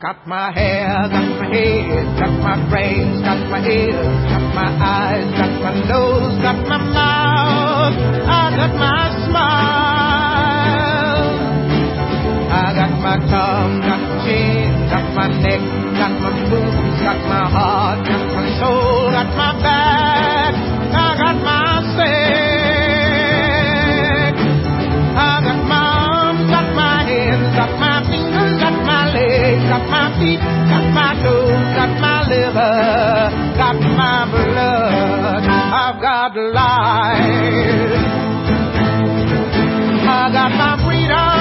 Got my hair, got my head, got my brains, got my ears, got my eyes, got my nose, got my mouth, I got my smile. I got my tongue, got my chin, got my neck, got my boobs, got my heart, got my soul, got my back, I got my sex. I got my arms, got my hands, got my fingers, got my legs, got my feet, got my toes, got my liver, got my blood, I've got life. I got my freedom.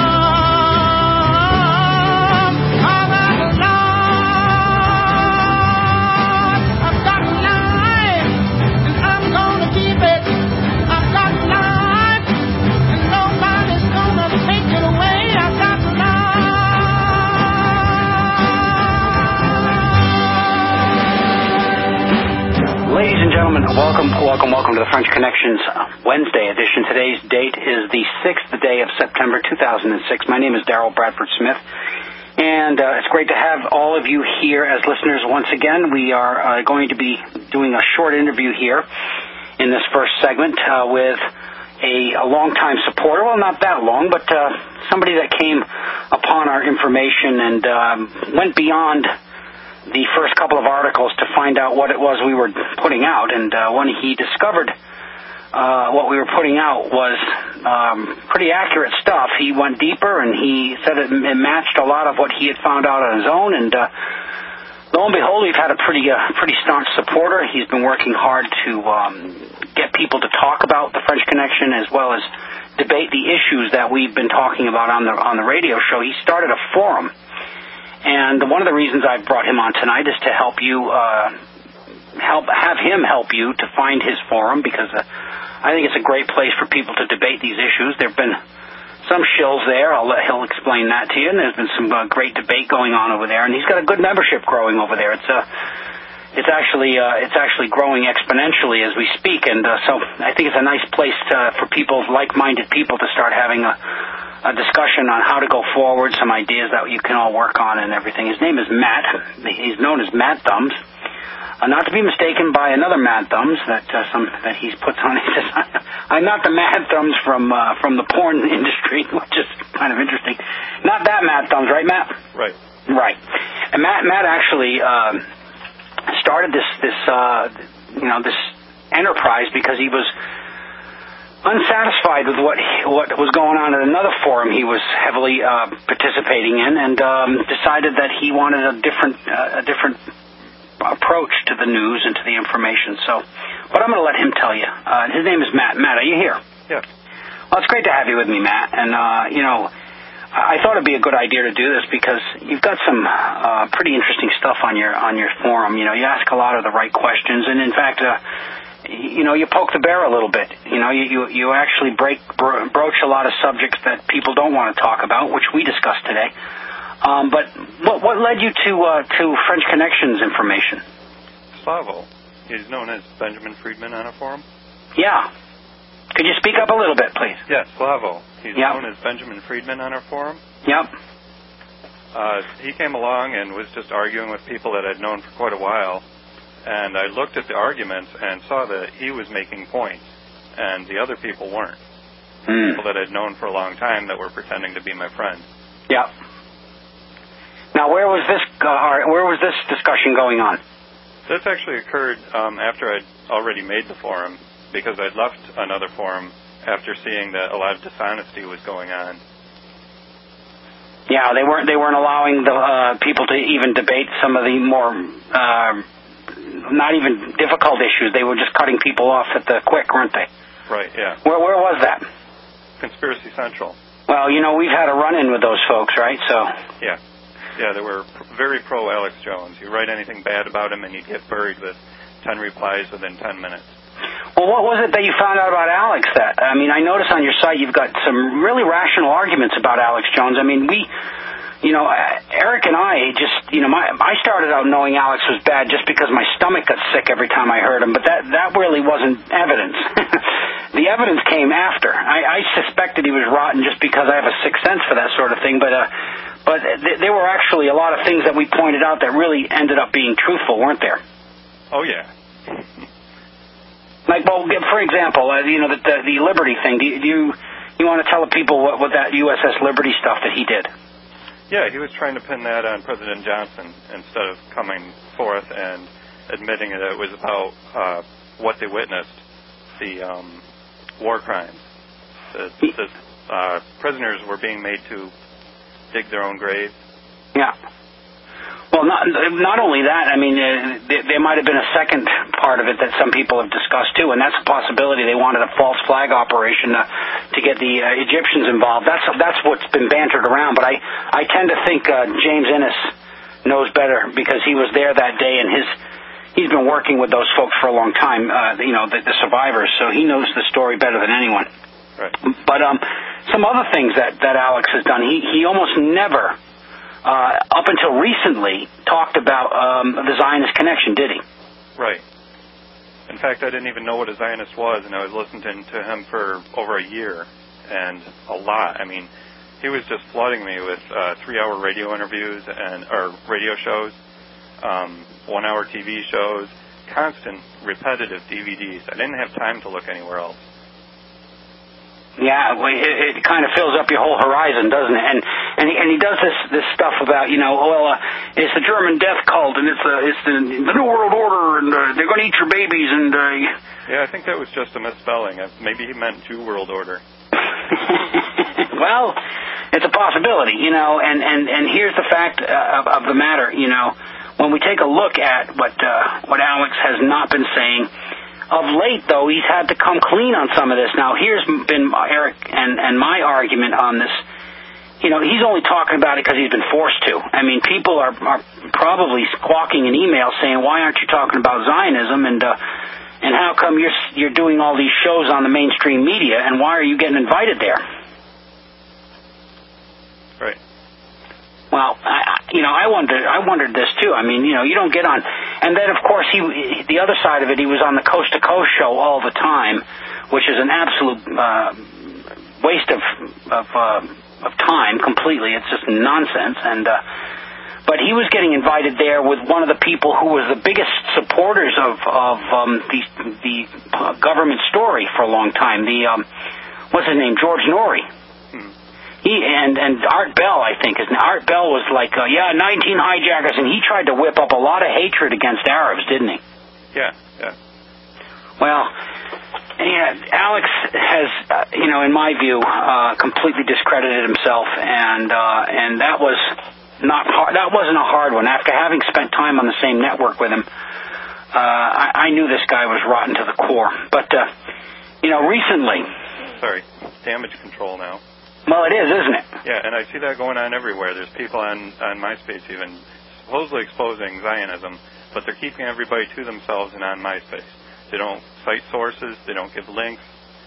Ladies and gentlemen, welcome to the French Connections Wednesday edition. Today's date is the 6th day of September 2006. My name is Darrell Bradford Smith, and it's great to have all of you here as listeners once again. We are going to be doing a short interview here in this first segment with a longtime supporter. Well, not that long, but somebody that came upon our information and went beyond the first couple of articles to find out what it was we were putting out. And when he discovered what we were putting out was pretty accurate stuff, he went deeper and he said it matched a lot of what he had found out on his own. And lo and behold, we've had a pretty staunch supporter. He's been working hard to get people to talk about the French Connection as well as debate the issues that we've been talking about on the radio show. He started a forum. And one of the reasons I brought him on tonight is to help you, have him help you to find his forum, because I think it's a great place for people to debate these issues. There have been some shills there. He'll explain that to you. And there's been some great debate going on over there. And he's got a good membership growing over there. It's actually growing exponentially as we speak. And so I think it's a nice place for people, like-minded people, to start having a discussion on how to go forward, some ideas that you can all work on and everything. His name is Matt. He's known as Matt Thumbs. Not to be mistaken by another Matt Thumbs that he's put on. He says, I'm not the Matt Thumbs from the porn industry, which is kind of interesting. Not that Matt Thumbs, right, Matt? Right. Right. And Matt actually started this enterprise because he was unsatisfied with what was going on at another forum he was heavily participating in, and decided that he wanted a different approach to the news and to the information. So, but I'm going to let him tell you. His name is Matt. Matt, are you here? Yeah. Well, it's great to have you with me, Matt. And I thought it'd be a good idea to do this because you've got some pretty interesting stuff on your forum. You ask a lot of the right questions, and in fact, you poke the bear a little bit. You actually broach a lot of subjects that people don't want to talk about, which we discussed today. But what led you to French Connections information? Slavo. He's known as Benjamin Friedman on a forum. Yeah. Could you speak up a little bit, please? Yes, Slavo. He's known as Benjamin Friedman on our forum. Yep. He came along and was just arguing with people that I'd known for quite a while. And I looked at the arguments and saw that he was making points, and the other people weren't. People that I'd known for a long time that were pretending to be my friend. Yeah. Now, where was this discussion going on? This actually occurred after I'd already made the forum, because I'd left another forum after seeing that a lot of dishonesty was going on. Yeah, they weren't allowing the people to even debate some of the more not even difficult issues. They were just cutting people off at the quick, weren't they? Right, yeah. Where was that? Conspiracy Central. Well, we've had a run-in with those folks, right? So. Yeah. Yeah, they were very pro Alex Jones. You write anything bad about him and you'd get buried with 10 replies within 10 minutes. Well, what was it that you found out about Alex? I notice on your site you've got some really rational arguments about Alex Jones. Eric and I just, I started out knowing Alex was bad just because my stomach got sick every time I heard him, but that really wasn't evidence. The evidence came after. I suspected he was rotten just because I have a sixth sense for that sort of thing, but But there were actually a lot of things that we pointed out that really ended up being truthful, weren't there? Oh, yeah. Like, well, for example, the Liberty thing. Do you want to tell the people what that USS Liberty stuff that he did? Yeah, he was trying to pin that on President Johnson instead of coming forth and admitting that it was about what they witnessed, the war crimes. The prisoners were being made to dig their own graves. Yeah. Well, not only that, I mean, there might have been a second part of it that some people have discussed too, and that's a possibility. They wanted a false flag operation to get the Egyptians involved. That's what's been bantered around, but I tend to think James Innes knows better because he was there that day, and he's been working with those folks for a long time, the survivors, so he knows the story better than anyone. Right. But some other things that Alex has done, he almost never, up until recently, talked about the Zionist connection, did he? Right. In fact, I didn't even know what a Zionist was, and I was listening to him for over a year, and a lot. I mean, he was just flooding me with 3-hour radio interviews or radio shows, 1-hour TV shows, constant, repetitive DVDs. I didn't have time to look anywhere else. Yeah, it kind of fills up your whole horizon, doesn't it? And he does this stuff about, it's the German death cult, and it's the New World Order, and they're going to eat your babies, and... Yeah, I think that was just a misspelling. Maybe he meant Jew World Order. Well, it's a possibility, and here's the fact of the matter, when we take a look at what Alex has not been saying. Of late, though, he's had to come clean on some of this. Now, here's been Eric and my argument on this. He's only talking about it because he's been forced to. I mean, people are probably squawking in email saying, "Why aren't you talking about Zionism? And how come you're doing all these shows on the mainstream media? And why are you getting invited there?" Right. Well, I wondered this too. I mean, you don't get on, and then of course the other side of it, he was on the Coast to Coast show all the time, which is an absolute waste of time completely. It's just nonsense. And but he was getting invited there with one of the people who was the biggest supporters of the government story for a long time. What's his name? George Norrie. He and Art Bell, I think. Art Bell was like, 19 hijackers, and he tried to whip up a lot of hatred against Arabs, didn't he? Yeah. Well, Alex has, in my view, completely discredited himself, and that was not hard. That wasn't a hard one. After having spent time on the same network with him, I knew this guy was rotten to the core. But recently. Sorry, damage control now. Well, it is, isn't it? Yeah, and I see that going on everywhere. There's people on MySpace even supposedly exposing Zionism, but they're keeping everybody to themselves and on MySpace. They don't cite sources. They don't give links.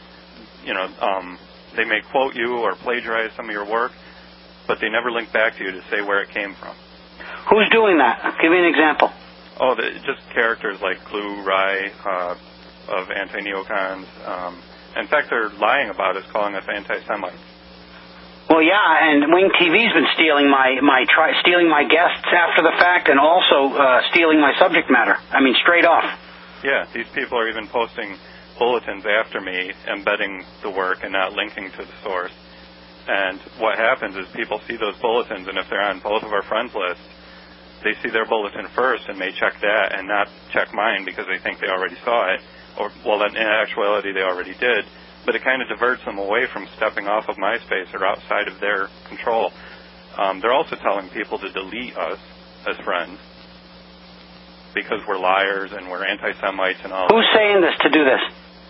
They may quote you or plagiarize some of your work, but they never link back to you to say where it came from. Who's doing that? Give me an example. Oh, just characters like Clue, Rye, of anti-neocons. In fact, they're lying about us, calling us anti-Semites. Well, yeah, and Wing TV's been stealing my guests after the fact, and also stealing my subject matter. I mean, straight off. Yeah, these people are even posting bulletins after me, embedding the work and not linking to the source. And what happens is people see those bulletins, and if they're on both of our friends lists, they see their bulletin first and may check that and not check mine because they think they already saw it. In actuality, they already did. But it kind of diverts them away from stepping off of MySpace or outside of their control. They're also telling people to delete us as friends because we're liars and we're anti-Semites and all. Who's saying this to do this?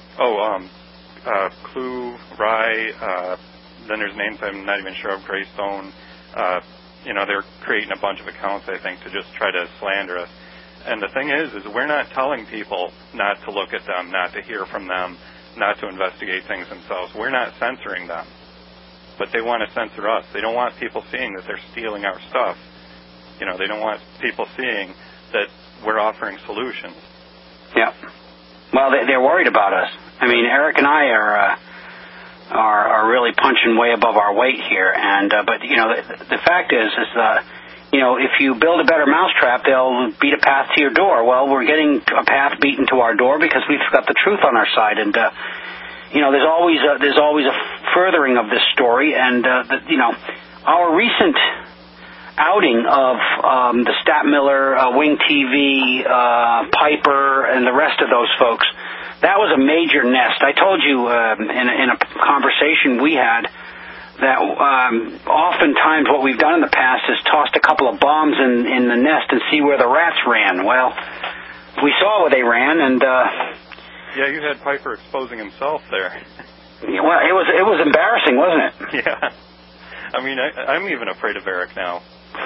Clue, Rye, then there's names I'm not even sure of, Greystone. They're creating a bunch of accounts, I think, to just try to slander us. And the thing is we're not telling people not to look at them, not to hear from them, not to investigate things themselves. We're not censoring them, but they want to censor us. They don't want people seeing that they're stealing our stuff. They don't want people seeing that we're offering solutions. Yeah. Well, they're worried about us. I mean, Eric and I are are really punching way above our weight here. And but the fact is if you build a better mousetrap, they'll beat a path to your door. Well, we're getting a path beaten to our door because we've got the truth on our side, and there's always a furthering of this story, and our recent outing of the Stat Miller, Wing TV, Piper, and the rest of those folks, that was a major nest. I told you in a conversation we had that oftentimes what we've done in the past is tossed a couple of bombs in the nest and see where the rats ran. Well, we saw where they ran, and yeah, you had Piper exposing himself there. Well, it was embarrassing, wasn't it? Yeah. I mean, I'm even afraid of Eric now.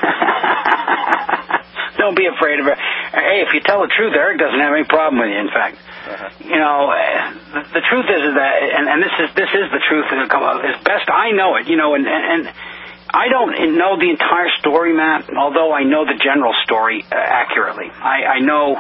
Don't be afraid of it. Hey, if you tell the truth, Eric doesn't have any problem with you. In fact, the truth is that, and this is the truth as best I know it. And I don't know the entire story, Matt. Although I know the general story accurately. I know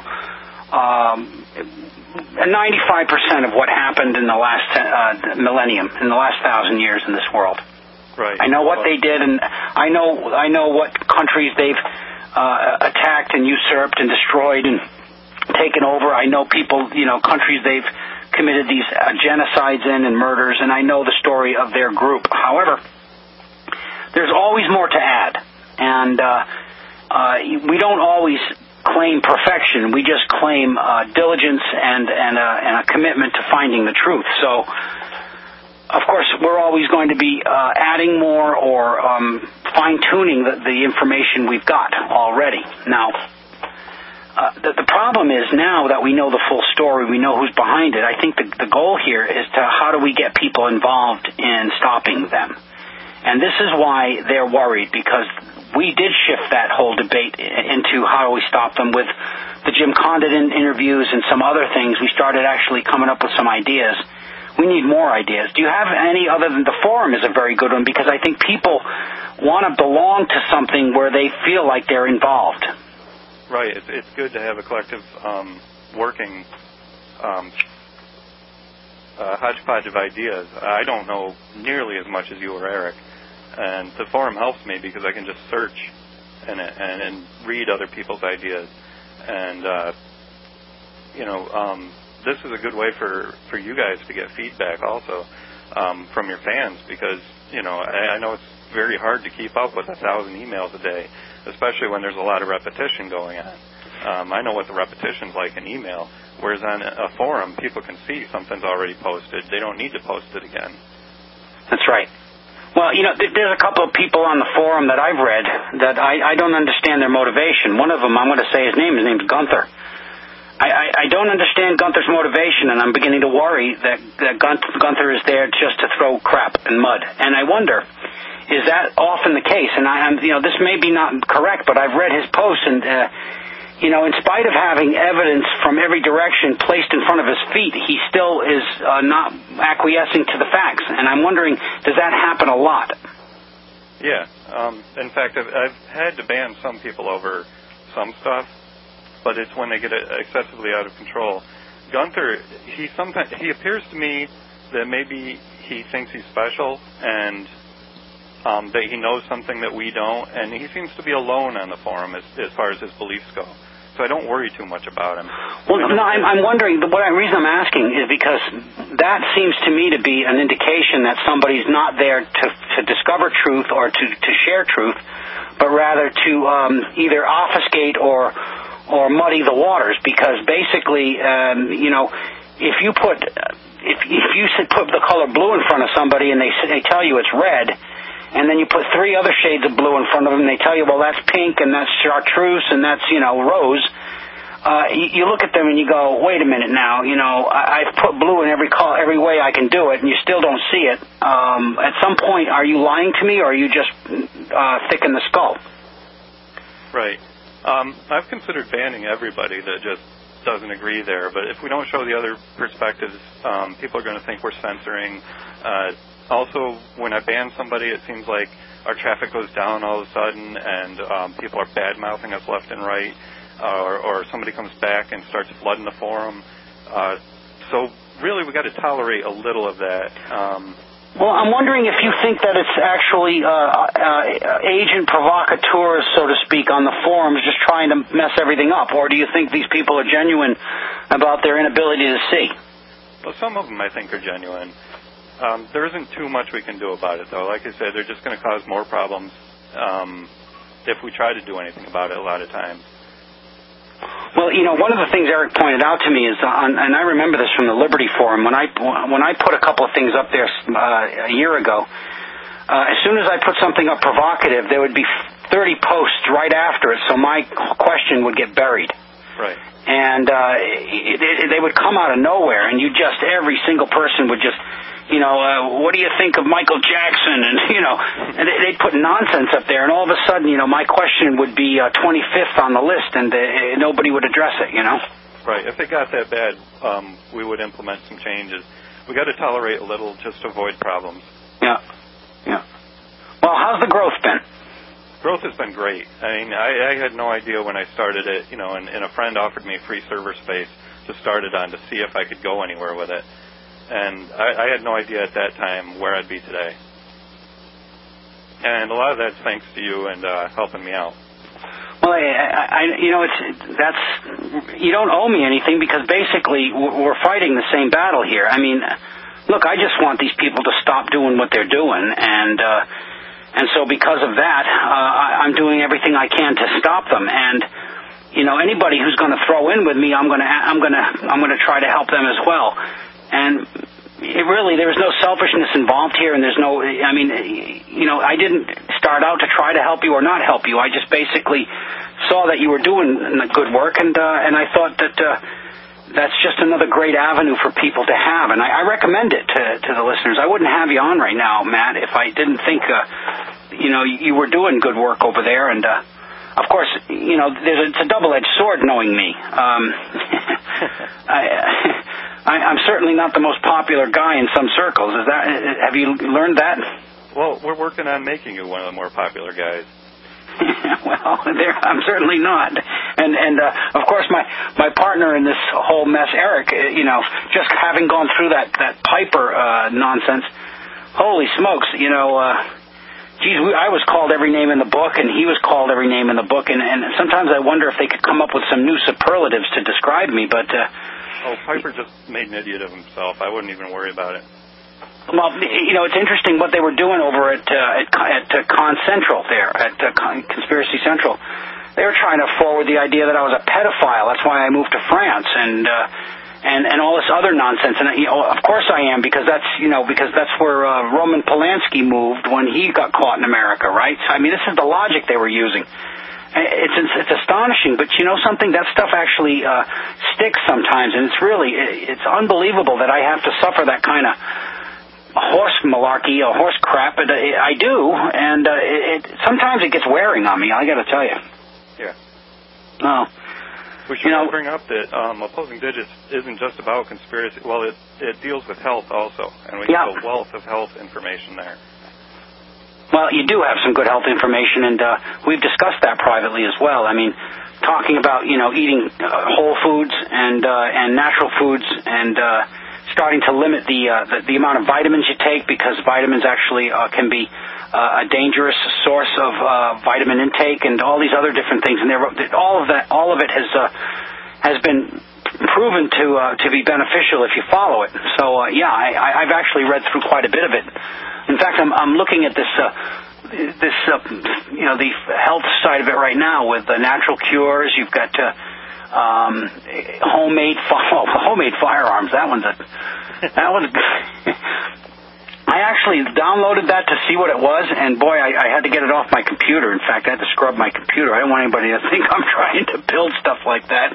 95% of what happened in the last millennium, in the last 1,000 years in this world. Right. I know what they did, and I know what countries they've attacked and usurped and destroyed and taken over. I know people, countries they've committed these genocides in and murders, and I know the story of their group. However, there's always more to add, and we don't always claim perfection. We just claim diligence and a commitment to finding the truth. So, of course, we're always going to be adding more or fine-tuning the information we've got already. Now, the problem is now that we know the full story, we know who's behind it, I think the goal here is to how do we get people involved in stopping them. And this is why they're worried, because we did shift that whole debate into how do we stop them with the Jim Condit interviews and some other things. We started actually coming up with some ideas. We need more ideas. Do you have any other than the forum is a very good one, because I think people want to belong to something where they feel like they're involved. Right. It's good to have a collective working hodgepodge of ideas. I don't know nearly as much as you or Eric, and the forum helps me because I can just search and read other people's ideas. And, this is a good way for you guys to get feedback also from your fans, because, I know it's very hard to keep up with 1,000 emails a day, especially when there's a lot of repetition going on. I know what the repetition's like in email, whereas on a forum, people can see something's already posted. They don't need to post it again. That's right. Well, there's a couple of people on the forum that I've read that I don't understand their motivation. One of them, I'm going to say his name's Gunther. I don't understand Gunther's motivation, and I'm beginning to worry that Gunther is there just to throw crap and mud. And I wonder, is that often the case? And this may be not correct, but I've read his posts, and in spite of having evidence from every direction placed in front of his feet, he still is not acquiescing to the facts. And I'm wondering, does that happen a lot? Yeah. In fact, I've had to ban some people over some stuff, but it's when they get excessively out of control. Gunther, he appears to me that maybe he thinks he's special and that he knows something that we don't, and he seems to be alone on the forum as far as his beliefs go. So I don't worry too much about him. Well, no, I'm wondering, the reason I'm asking is because that seems to me to be an indication that somebody's not there to discover truth or to share truth, but rather to either obfuscate or muddy the waters, because basically, if you put the color blue in front of somebody and they tell you it's red, and then you put 3 other shades of blue in front of them, and they tell you, well, that's pink, and that's chartreuse, and that's, rose, you look at them and you go, wait a minute now, I've put blue in every way I can do it, and you still don't see it. At some point, are you lying to me, or are you just thick in the skull? Right. I've considered banning everybody that just doesn't agree there, but if we don't show the other perspectives, people are going to think we're censoring. Also, when I ban somebody, it seems like our traffic goes down all of a sudden, and people are bad-mouthing us left and right, or somebody comes back and starts flooding the forum. So really, we got to tolerate a little of that. Well, I'm wondering if you think that it's actually agent provocateurs, so to speak, on the forums just trying to mess everything up, or do you think these people are genuine about their inability to see? Well, some of them I think are genuine. There isn't too much we can do about it, though. Like I said, they're just going to cause more problems if we try to do anything about it a lot of times. Well, one of the things Eric pointed out to me is, and I remember this from the Liberty Forum, when I put a couple of things up there a year ago, as soon as I put something up provocative, there would be 30 posts right after it, so my question would get buried. Right. And they would come out of nowhere, and every single person would just, what do you think of Michael Jackson? And, and they'd put nonsense up there, and all of a sudden, my question would be 25th on the list, and nobody would address it, Right. If it got that bad, we would implement some changes. We got to tolerate a little just to avoid problems. Yeah. Well, how's the growth been? Growth has been great. I mean, I had no idea when I started it, and a friend offered me free server space to start it on to see if I could go anywhere with it. And I had no idea at that time where I'd be today. And a lot of that's thanks to you and helping me out. Well, you don't owe me anything because basically we're fighting the same battle here. I mean, look, I just want these people to stop doing what they're doing, and so because of that, I'm doing everything I can to stop them. And anybody who's going to throw in with me, I'm going to try to help them as well. And there's no selfishness involved here, and there's no, I didn't start out to try to help you or not help you. I just basically saw that you were doing good work, and I thought that that's just another great avenue for people to have, and I recommend it to the listeners. I wouldn't have you on right now, Matt, if I didn't think, you were doing good work over there, and of course, it's a double-edged sword knowing me. I'm certainly not the most popular guy in some circles. Have you learned that? Well, we're working on making you one of the more popular guys. Well, I'm certainly not. And of course, my partner in this whole mess, Eric, just having gone through that Piper nonsense, holy smokes, I was called every name in the book, and he was called every name in the book, and sometimes I wonder if they could come up with some new superlatives to describe me, but... Piper just made an idiot of himself. I wouldn't even worry about it. Well, it's interesting what they were doing over at Con Central there, at Conspiracy Central. They were trying to forward the idea that I was a pedophile. That's why I moved to France, and all this other nonsense. And of course I am, because that's where Roman Polanski moved when he got caught in America, right? So, I mean, this is the logic they were using. It's astonishing, but you know something? That stuff actually sticks sometimes, and it's unbelievable that I have to suffer that kind of horse malarkey or horse crap. But I do, and sometimes it gets wearing on me. I got to tell you. Yeah. Oh. We should bring up that Opposing Digits isn't just about conspiracy. Well, it deals with health also, and we have a wealth of health information there. Well, you do have some good health information, and we've discussed that privately as well. I mean, talking about eating whole foods and natural foods, and starting to limit the amount of vitamins you take, because vitamins actually can be a dangerous source of vitamin intake, and all these other different things. And all of it has been proven to be beneficial if you follow it. So I've actually read through quite a bit of it. In fact, I'm looking at the health side of it right now with the natural cures. You've got homemade firearms. That one's I actually downloaded that to see what it was, and boy, I had to get it off my computer. In fact, I had to scrub my computer. I don't want anybody to think I'm trying to build stuff like that.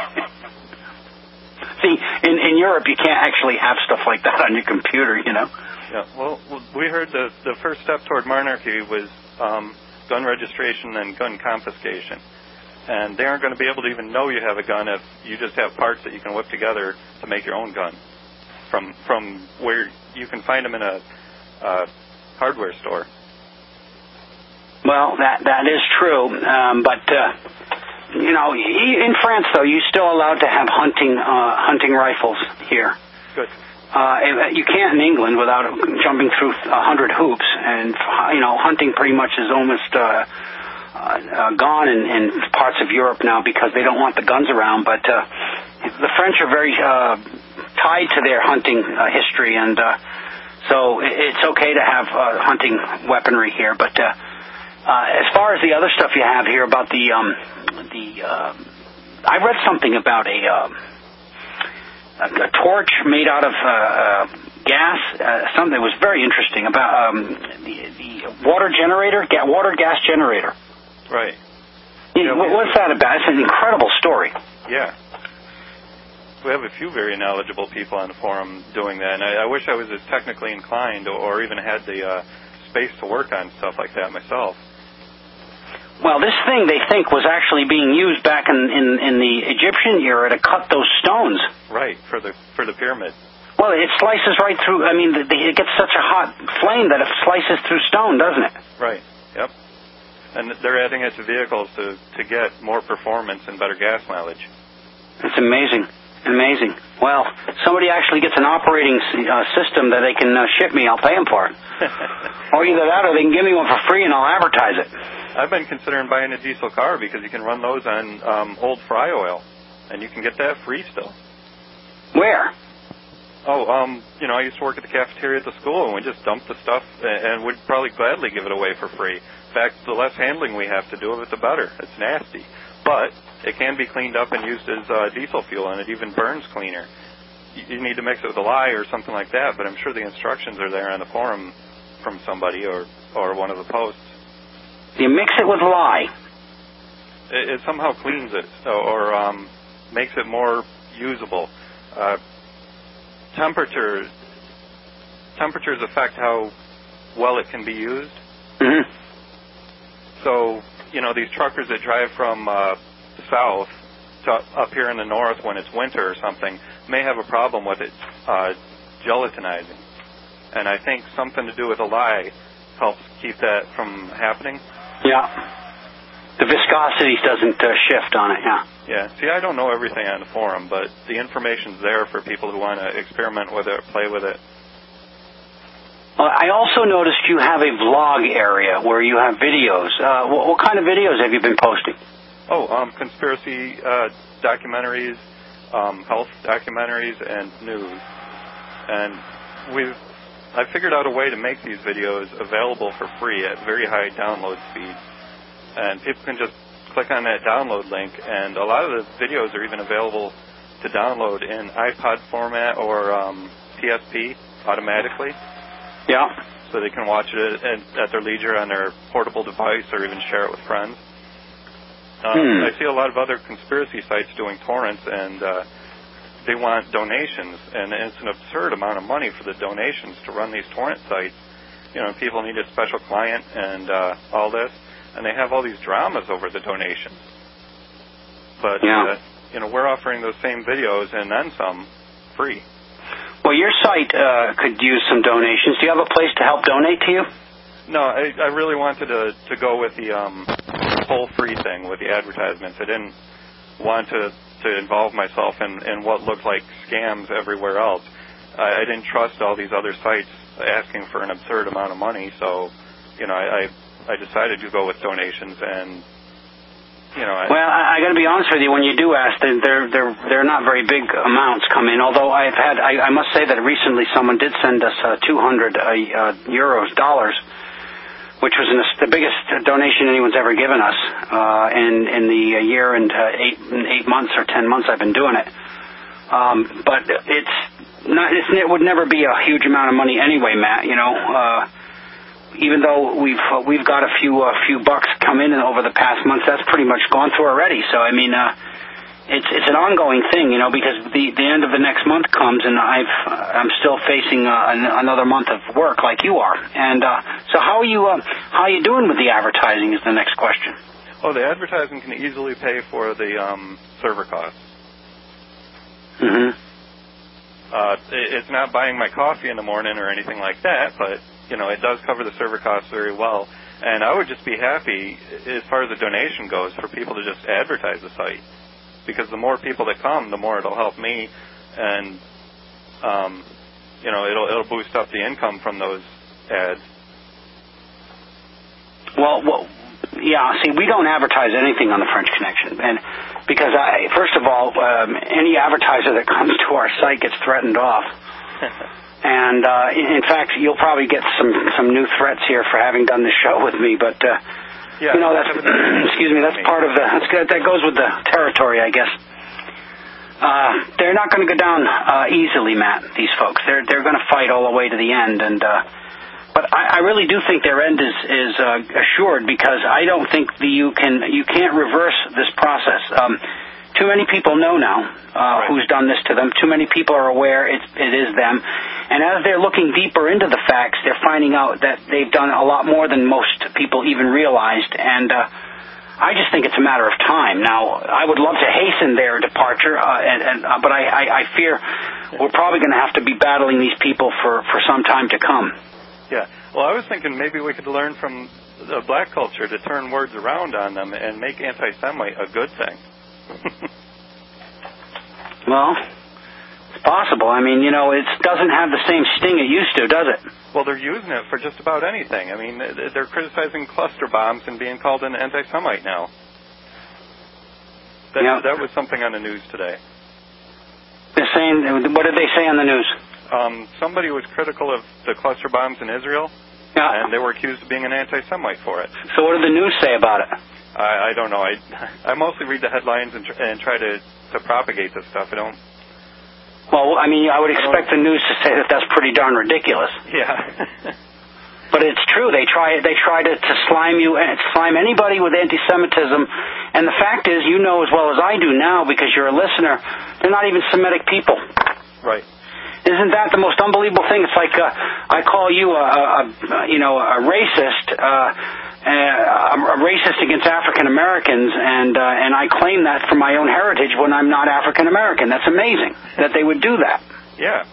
See, in Europe, you can't actually have stuff like that on your computer, Yeah, well, we heard the first step toward monarchy was gun registration and gun confiscation. And they aren't going to be able to even know you have a gun if you just have parts that you can whip together to make your own gun from where you can find them in a hardware store. Well, that is true, but in France, though, you're still allowed to have hunting rifles here. Good. You can't in England without jumping through 100 hoops, and hunting pretty much is almost gone in parts of Europe now because they don't want the guns around. But the French are very tied to their hunting history, and so it's okay to have hunting weaponry here. But as far as the other stuff you have here about I read something about a torch made out of gas, something that was very interesting about the water gas generator. Right. What's that about? It's an incredible story. Yeah. We have a few very knowledgeable people on the forum doing that, and I wish I was as technically inclined or even had the space to work on stuff like that myself. Well, this thing, they think, was actually being used back in the Egyptian era to cut those stones. Right, for the pyramid. Well, it slices right through. I mean, it gets such a hot flame that it slices through stone, doesn't it? Right, yep. And they're adding it to vehicles to get more performance and better gas mileage. It's amazing. Amazing. Well, somebody actually gets an operating system that they can ship me, I'll pay them for it. Or either that or they can give me one for free and I'll advertise it. I've been considering buying a diesel car because you can run those on old fry oil, and you can get that free still. Where? Oh, I used to work at the cafeteria at the school, and we just dumped the stuff and would probably gladly give it away for free. In fact, the less handling we have to do of it, the better. It's nasty. But it can be cleaned up and used as diesel fuel, and it even burns cleaner. You need to mix it with a lye or something like that, but I'm sure the instructions are there on the forum from somebody or one of the posts. You mix it with lye. It somehow cleans it or makes it more usable. Temperatures affect how well it can be used. Mm-hmm. So, these truckers that drive from the south to up here in the north when it's winter or something may have a problem with it gelatinizing. And I think something to do with a lye helps keep that from happening. Yeah. The viscosity doesn't shift on it, yeah. Yeah. See, I don't know everything on the forum, but the information's there for people who want to experiment with it, play with it. I also noticed you have a vlog area where you have videos. What kind of videos have you been posting? Conspiracy documentaries, health documentaries, and news. And I figured out a way to make these videos available for free at very high download speed. And people can just click on that download link, and a lot of the videos are even available to download in iPod format or PSP automatically. Yeah. So they can watch it at their leisure on their portable device or even share it with friends. I see a lot of other conspiracy sites doing torrents, and they want donations, and it's an absurd amount of money for the donations to run these torrent sites. People need a special client and all this, and they have all these dramas over the donations. But, we're offering those same videos and then some free. Well, your site could use some donations. Do you have a place to help donate to you? No, I really wanted to go with the whole free thing with the advertisements. I didn't want to involve myself in what looked like scams everywhere else. I didn't trust all these other sites asking for an absurd amount of money, so I decided to go with donations. And well, I got to be honest with you. When you do ask, they're not very big amounts come in. Although I must say that recently someone did send us $200 dollars, which was the biggest donation anyone's ever given us in the year and 8 months or 10 months I've been doing it. But it would never be a huge amount of money anyway, Matt. Even though we've got a few bucks come in over the past months, that's pretty much gone through already. So I mean, it's an ongoing thing, because the end of the next month comes, and I'm still facing another month of work like you are. And so how are you doing with the advertising? Is the next question. Oh, the advertising can easily pay for the server costs. Mm-hmm. It's not buying my coffee in the morning or anything like that, but it does cover the server costs very well. And I would just be happy, as far as the donation goes, for people to just advertise the site. Because the more people that come, the more it'll help me. And it'll boost up the income from those ads. Well, yeah. See, we don't advertise anything on the French Connection, and because first of all, any advertiser that comes to our site gets threatened off. And in fact, you'll probably get some new threats here for having done this show with me. But that's excuse me, that's part of that goes with the territory, I guess. They're not going to go down easily, Matt. These folks, they're going to fight all the way to the end, and. But I really do think their end is assured, because I don't think you can't reverse this process. Too many people know now who's done this to them. Too many people are aware it is them. And as they're looking deeper into the facts, they're finding out that they've done a lot more than most people even realized. And I just think it's a matter of time. Now, I would love to hasten their departure, but I fear we're probably going to have to be battling these people for some time to come. Yeah. Well, I was thinking maybe we could learn from the black culture to turn words around on them and make anti-Semite a good thing. Well, it's possible. I mean, it doesn't have the same sting it used to, does it? Well, they're using it for just about anything. I mean, they're criticizing cluster bombs and being called an anti-Semite now. That was something on the news today. They're saying, what did they say on the news? Somebody was critical of the cluster bombs in Israel, and they were accused of being an anti-Semite for it. So what did the news say about it? I don't know. I mostly read the headlines and try to propagate this stuff. I don't. Well, I mean, I would expect the news to say that that's pretty darn ridiculous. Yeah. But it's true. They try to slime you and slime anybody with anti-Semitism. And the fact is, you know as well as I do now, because you're a listener, they're not even Semitic people. Right. Isn't that the most unbelievable thing? It's like I call you a racist, a racist against African Americans, and I claim that for my own heritage when I'm not African American. That's amazing that they would do that. Yeah.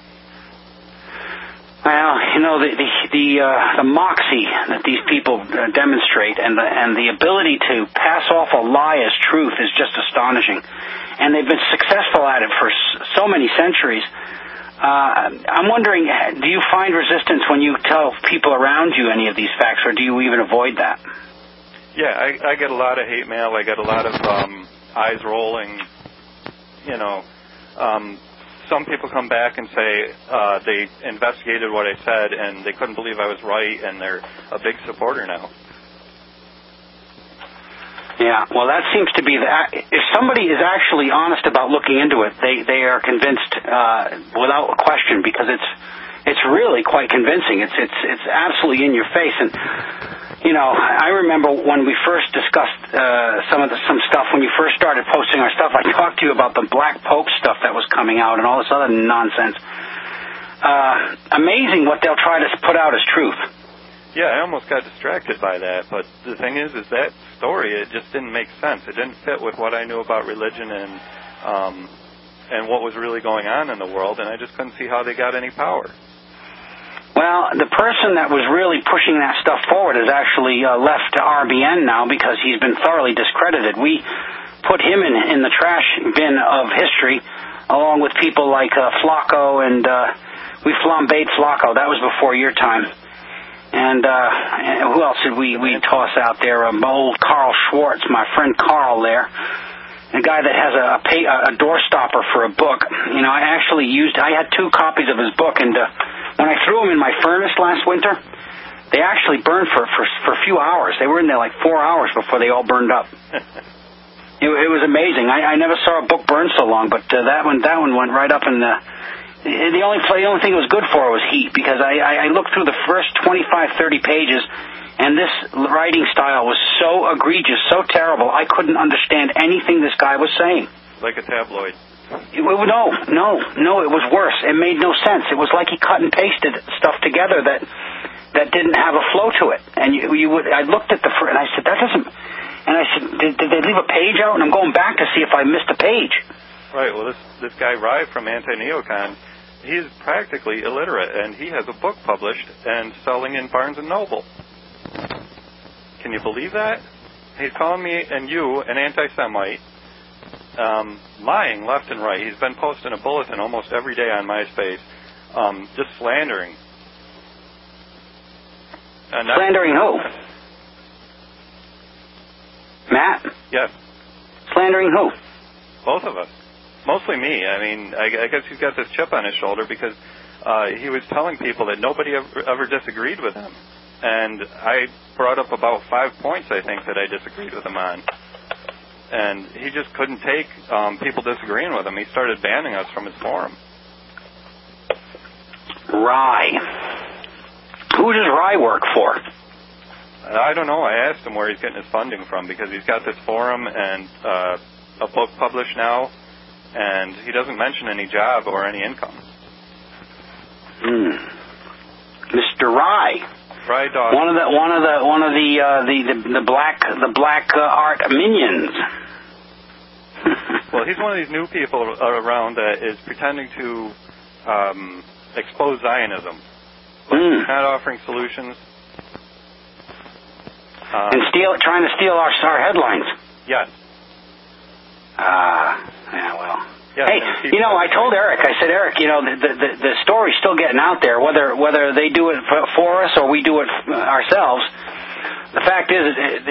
Well, the moxie that these people demonstrate and the ability to pass off a lie as truth is just astonishing, and they've been successful at it for so many centuries. I'm wondering, do you find resistance when you tell people around you any of these facts, or do you even avoid that? Yeah, I get a lot of hate mail. I get a lot of eyes rolling. Some people come back and say they investigated what I said and they couldn't believe I was right, and they're a big supporter now. Yeah, well, that seems to be if somebody is actually honest about looking into it, they are convinced without question, because it's really quite convincing. It's absolutely in your face. And I remember when we first discussed some stuff, when you first started posting our stuff, I talked to you about the Black Pope stuff that was coming out and all this other nonsense. Amazing what they'll try to put out as truth. Yeah, I almost got distracted by that, but the thing is that story, it just didn't make sense. It didn't fit with what I knew about religion and what was really going on in the world, and I just couldn't see how they got any power. Well, the person that was really pushing that stuff forward has actually left RBN now, because he's been thoroughly discredited. We put him in the trash bin of history, along with people like Flacco, and we flambéed Flacco. That was before your time. And who else did we toss out there? Old Carl Schwartz, my friend Carl there, a guy that has a doorstopper for a book. I had 2 copies of his book, and when I threw them in my furnace last winter, they actually burned for a few hours. They were in there like 4 hours before they all burned up. It was amazing. I never saw a book burn so long, but that one went right up in the... The only thing it was good for was heat, because I looked through the first 25, 30 pages, and this writing style was so egregious, so terrible, I couldn't understand anything this guy was saying. Like a tabloid. No, it was worse. It made no sense. It was like he cut and pasted stuff together that didn't have a flow to it. And I looked at and I said, that doesn't... And I said, did they leave a page out? And I'm going back to see if I missed a page. Right, well, this guy, Rai from Anti-Neocon, he's practically illiterate, and he has a book published and selling in Barnes & Noble. Can you believe that? He's calling me and you an anti-Semite, lying left and right. He's been posting a bulletin almost every day on MySpace just slandering. Slandering who? Matt? Yes. Slandering who? Both of us. Mostly me. I mean, I guess he's got this chip on his shoulder because he was telling people that nobody ever disagreed with him. And I brought up about 5 points, I think, that I disagreed with him on. And he just couldn't take people disagreeing with him. He started banning us from his forum. Rye. Who does Rye work for? I don't know. I asked him where he's getting his funding from because he's got this forum and a book published now, and he doesn't mention any job or any income. Mr. Rye. Rye Dawson. One of the black art minions. Well, he's one of these new people around that is pretending to expose Zionism. But he's not offering solutions. And trying to steal our headlines. Yes. Yeah, well. Yes, hey, I told Eric, I said, Eric, the story's still getting out there, whether they do it for us or we do it ourselves. The fact is,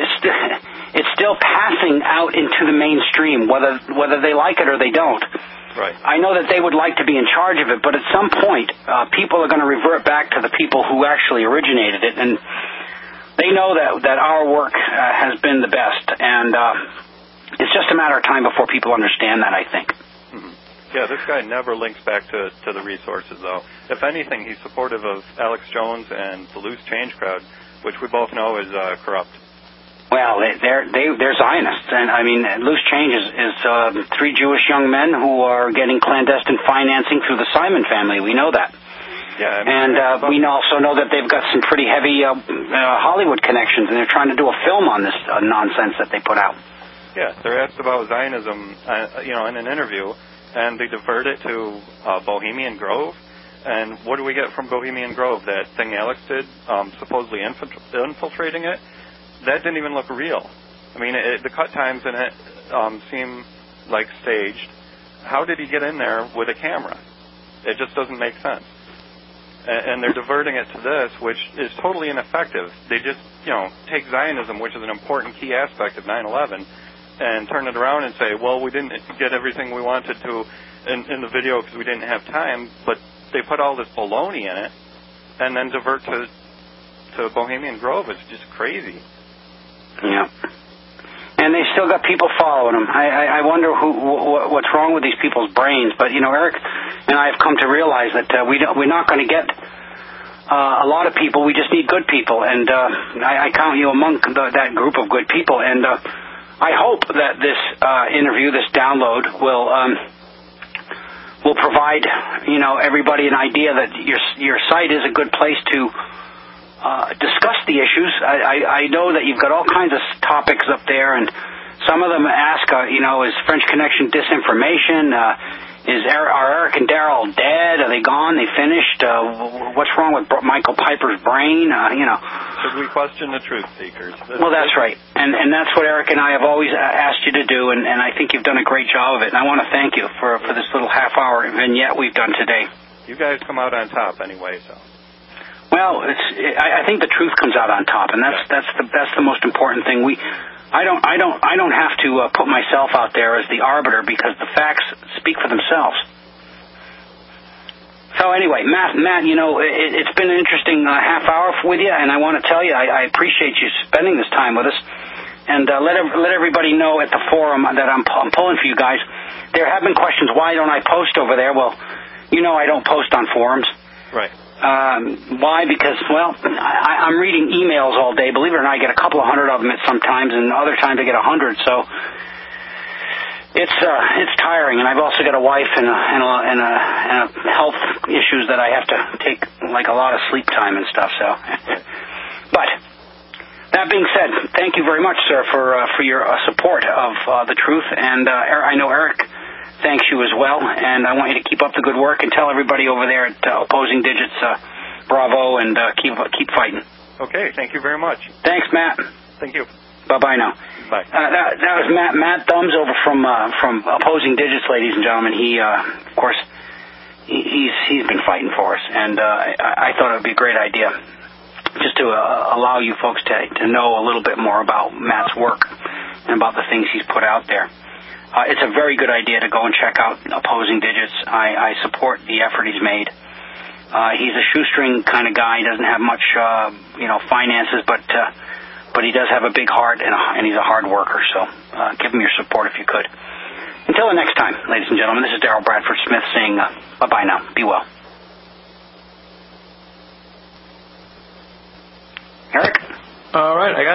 it's still passing out into the mainstream, whether they like it or they don't. Right. I know that they would like to be in charge of it, but at some point, people are going to revert back to the people who actually originated it, and they know that our work has been the best, and it's just a matter of time before people understand that, I think. Mm-hmm. Yeah, this guy never links back to the resources, though. If anything, he's supportive of Alex Jones and the Loose Change crowd, which we both know is corrupt. Well, they're Zionists, and I mean, Loose Change is 3 Jewish young men who are getting clandestine financing through the Simon family. We know that. Yeah, I mean, and we also know that they've got some pretty heavy Hollywood connections, and they're trying to do a film on this nonsense that they put out. Yeah, they're asked about Zionism, in an interview, and they divert it to Bohemian Grove. And what do we get from Bohemian Grove? That thing Alex did, supposedly infiltrating it. That didn't even look real. I mean, the cut times in it seem like staged. How did he get in there with a camera? It just doesn't make sense. And they're diverting it to this, which is totally ineffective. They just, take Zionism, which is an important key aspect of 9/11, and turn it around and say, well, we didn't get everything we wanted to in the video because we didn't have time, but they put all this baloney in it and then divert to Bohemian Grove. It's just crazy. Yeah. And they still got people following them. I wonder what's wrong with these people's brains. But, Eric and I have come to realize that we're not going to get a lot of people. We just need good people. And I count you among that group of good people. And I hope that this interview, this download, will provide, everybody an idea that your site is a good place to discuss the issues. I know that you've got all kinds of topics up there, and some of them ask, is French Connection disinformation? Are Eric and Daryl dead? Are they gone? They finished? What's wrong with Michael Piper's brain? Should we question the truth seekers? Well, that's right. And that's what Eric and I have always asked you to do, and I think you've done a great job of it. And I want to thank you for this little half-hour vignette we've done today. You guys come out on top anyway, so. Well, I think the truth comes out on top, and that's the most important thing. I don't have to put myself out there as the arbiter because the facts speak for themselves. So anyway, Matt, it's been an interesting half hour with you, and I want to tell you I appreciate you spending this time with us. And let everybody know at the forum that I'm pulling for you guys. There have been questions, why don't I post over there? Well, I don't post on forums. Right. Why? Because, I'm reading emails all day. Believe it or not, I get a couple of hundred of them sometimes, and other times I get 100. So it's tiring, and I've also got a wife and a health issues that I have to take like a lot of sleep time and stuff. So, but that being said, thank you very much, sir, for your support of the truth, and I know Eric thanks you as well, and I want you to keep up the good work and tell everybody over there at Opposing Digits, bravo, and keep fighting. Okay, thank you very much. Thanks, Matt. Thank you. Bye-bye now. Bye. That was Matt Thumbs over from Opposing Digits, ladies and gentlemen. He, of course, he's been fighting for us, and I thought it would be a great idea just to allow you folks to know a little bit more about Matt's work and about the things he's put out there. It's a very good idea to go and check out Opposing Digits. I support the effort he's made. He's a shoestring kind of guy. He doesn't have much, finances, but he does have a big heart, and he's a hard worker. So give him your support if you could. Until the next time, ladies and gentlemen, this is Darrell Bradford Smith saying bye-bye now. Be well. Eric? All right, I got